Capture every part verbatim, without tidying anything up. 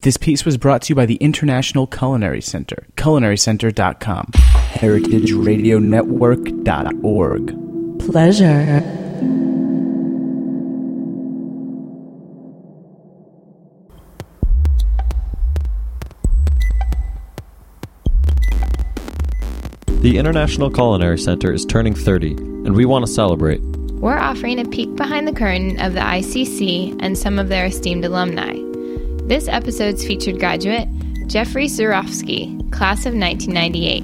This piece was brought to you by the International Culinary Center, culinary center dot com, heritage radio network dot org. Pleasure. The International Culinary Center is turning thirty, and we want to celebrate. We're offering a peek behind the curtain of the I C C and some of their esteemed alumni. This episode's featured graduate, Jeffrey Zurawski, class of nineteen ninety-eight.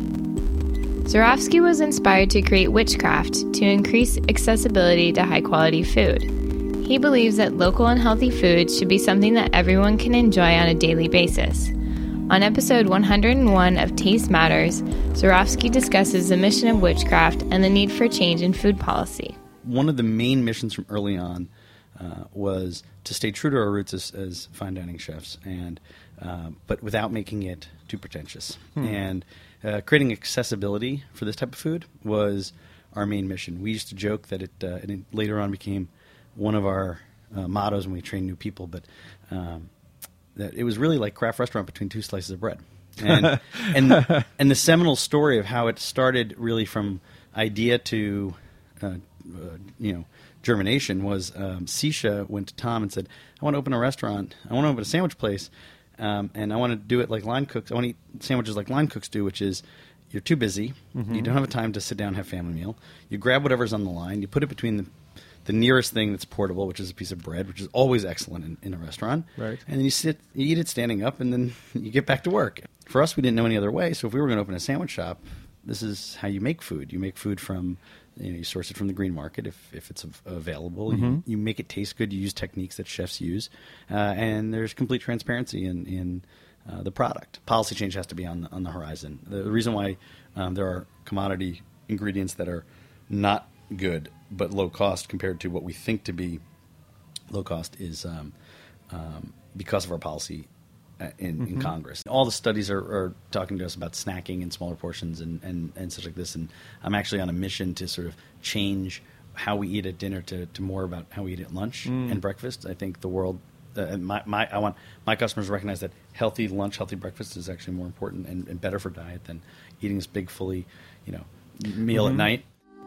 Zurawski was inspired to create Witchcraft to increase accessibility to high-quality food. He believes that local and healthy food should be something that everyone can enjoy on a daily basis. On episode one hundred one of Taste Matters, Zurawski discusses the mission of Witchcraft and the need for change in food policy. One of the main missions from early on uh, was to stay true to our roots as, as fine dining chefs, and uh, but without making it too pretentious. Hmm. And uh, creating accessibility for this type of food was our main mission. We used to joke that it, uh, it later on became one of our uh, mottos when we train new people, but um, that it was really like craft restaurant between two slices of bread. And and and the seminal story of how it started really from idea to uh, uh, you know germination was um, Sisha went to Tom and said, I want to open a restaurant. I want to open a sandwich place, um, and I want to do it like line cooks. I want to eat sandwiches like line cooks do, which is you're too busy. Mm-hmm. You don't have time to sit down and have a family meal. You grab whatever's on the line. You put it between the the nearest thing that's portable, which is a piece of bread, which is always excellent in, in a restaurant. Right. And then you sit, you eat it standing up, and then you get back to work. For us, we didn't know any other way, so if we were going to open a sandwich shop, this is how you make food. You make food from, you know, you source it from the green market if, if it's av- available. Mm-hmm. You, you make it taste good. You use techniques that chefs use, uh, and there's complete transparency in, in uh, the product. Policy change has to be on the, on the horizon. The, the reason why um, there are commodity ingredients that are not good but low cost compared to what we think to be low cost is um, um, because of our policy in, mm-hmm. in Congress. All the studies are, are talking to us about snacking in smaller portions and, and, and such like this. And I'm actually on a mission to sort of change how we eat at dinner to, to more about how we eat at lunch mm. and breakfast. I think the world, uh, my, my I want my customers to recognize that healthy lunch, healthy breakfast is actually more important and, and better for diet than eating this big, fully, you know, meal mm-hmm. at night.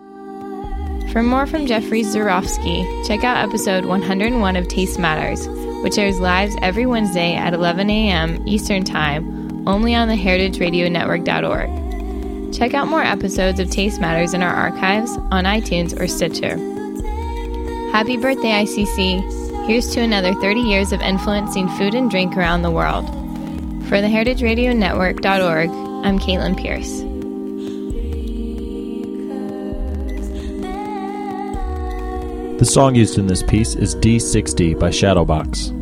For more from Jeffrey Zurawski, check out episode one hundred one of Taste Matters, which airs live every Wednesday at eleven a.m. Eastern Time, only on the heritage radio network dot org. Check out more episodes of Taste Matters in our archives on iTunes or Stitcher. Happy birthday, I C C! Here's to another thirty years of influencing food and drink around the world. For the heritage radio network dot org, I'm Caitlin Pierce. The song used in this piece is D sixty by Shadowbox.